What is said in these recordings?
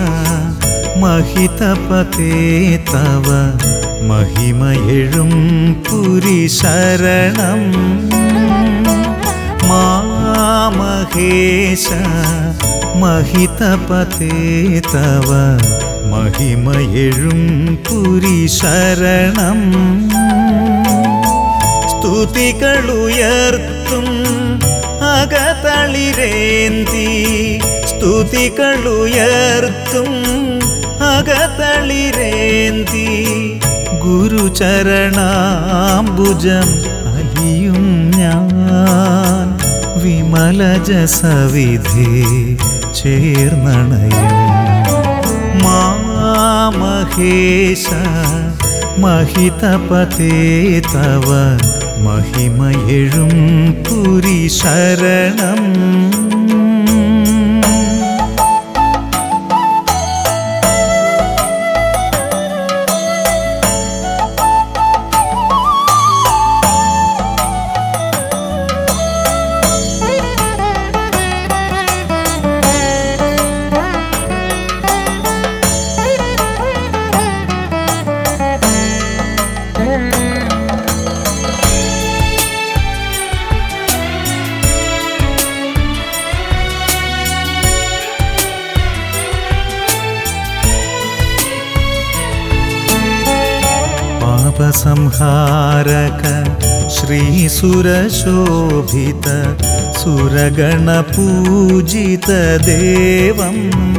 महितपते तव महिमयेഴും पुरी शरणं मामहेश महितपते तव महिमयेഴും पुरी शरणं സ്തുതികളുയർത്തും അകതളിരേന്തി സ്തുതികളുയർത്തും അകതളിരേന്തി ഗുരുചരണാംബുജം അലിയും ഞാൻ വിമലജസവിധി ചേർന്നണയും മാമഹേശ महितपते तव महिमयेഴും पुरी शरणं संहारक श्रीसुरशोभित सुरगणपूजित देवं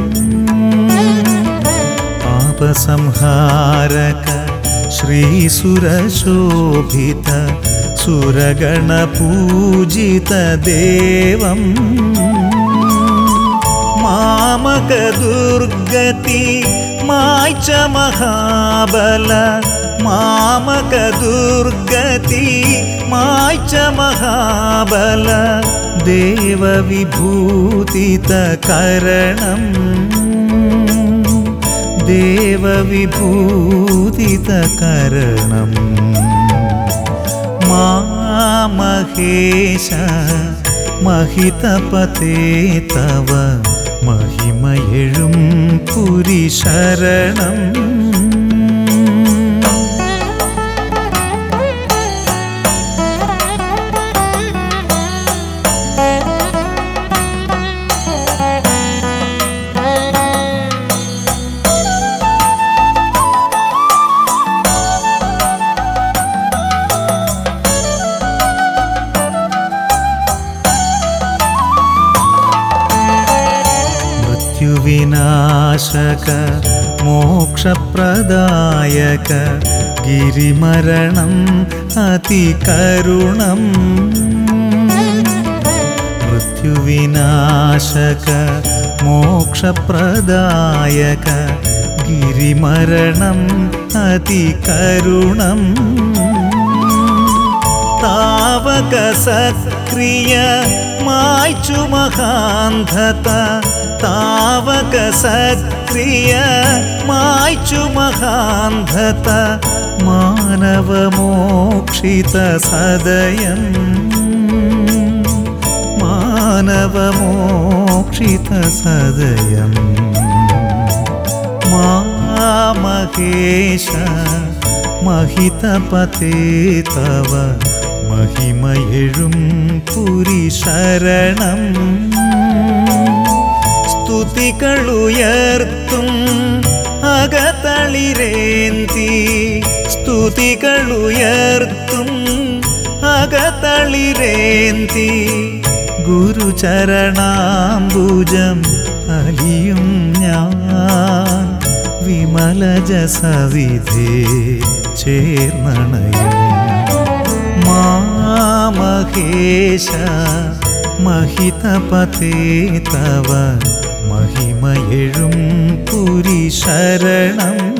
पापसंहारक श्रीसुरशोभित सुरगणपूजित देवं मामक दुर्गति मायच महाबल मामक दुर्गति मायच महाबल देव विभूतित करणं देव विभूतित करणं मामहेश महितपते तव महिमयेഴും पुरी शरणं विनाशक मोक्षप्रदायक गिरिमरणम् अतिकरुणं मृत्युविनाशक मोक्षप्रदायक गिरिमरणम् अतिकरुणं तावक सक्रिय मायचु महान्धत तावक सक्रिय मायचु महान्धत मानव मोक्षित सदयं मानव मोक्षित सदयं मामहेश महितपते तव महिमयेഴും पुरी शरणं സ്തുതികളുയർത്തും അകതളിരേന്തി സ്തുതികളുയർത്തും അകതളിരേന്തി ഗുരുചരണാംബുജം അലിയും ഞാൻ വിമലജസവിധി ചേർന്നണയും മാമഹേശ महितपते तव महिमयेഴും पुरी शरणं